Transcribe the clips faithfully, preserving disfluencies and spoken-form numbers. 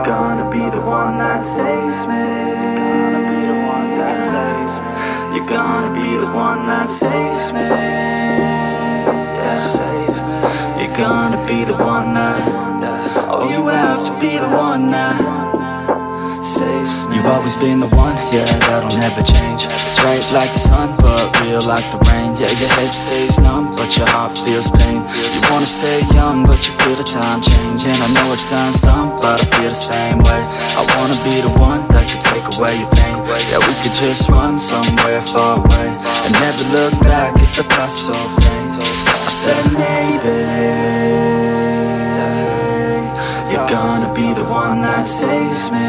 You're gonna be the one that saves me. You're gonna be the one that saves me. Yeah, save. You're gonna be the one that. Oh, you have to be the one that saves me. You've always been the one, yeah, that'll never change. Bright like the sun, but real like the rain. Yeah, your head stays numb, but your heart feels pain. You wanna stay young, but you feel the time change. And I know it sounds dumb, but I feel the same way. I wanna be the one that could take away your pain. Yeah, we could just run somewhere far away and never look back at the past so faint. I said maybe you're gonna be the one that saves me.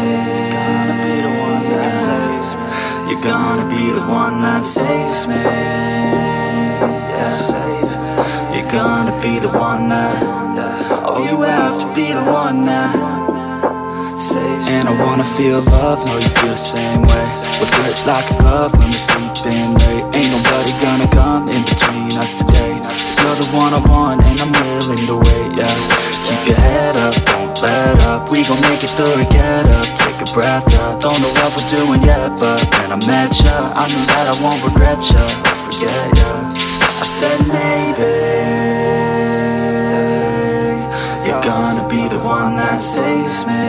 You're gonna be the one that saves me. Yeah, save. You're gonna be the one that. Oh, you have to be the one that saves me. And I wanna feel love, know you feel the same way. We fit like a glove when we're sleeping late. Ain't nobody gonna come in between us today. You're the one I want and I'm willing to wait, yeah. Keep your head up, don't let up. We gon' make it through it, get up, take a breath, yeah. Don't know what we're doing yet, but when I met ya, I knew that I won't regret ya or forget ya. I said maybe you're gonna be the one that saves me.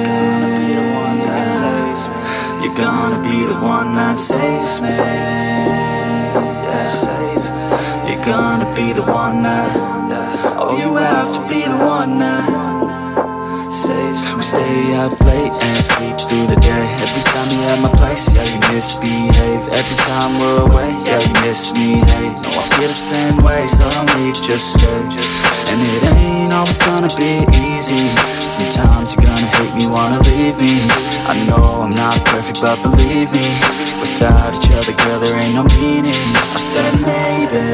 You're gonna be the one that saves me. Yeah, save. You're gonna be the one that. Oh, you have to be the one that saves me. We stay up late and sleep through the day. Every time you're at my place, yeah, you misbehave. Every time we're away, yeah, you miss me, hey. No, I feel the same way, so don't leave, just stay. And it ain't always gonna be easy. Sometimes you're gonna hate me, wanna leave me. I know I'm not perfect, but believe me, without each other, girl, there ain't no meaning. I said maybe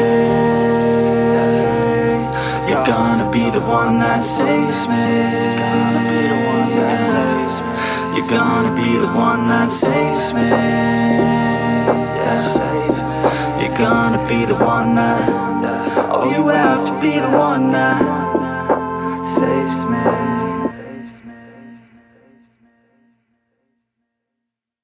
you're gonna be the one that saves me. You're gonna be the one that saves me. Yeah, save. You're gonna be the one that. Oh, you have to be the one that saves me.